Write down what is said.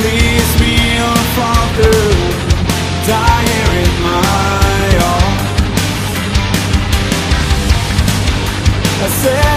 please me, oh Father, die here in my arms. I said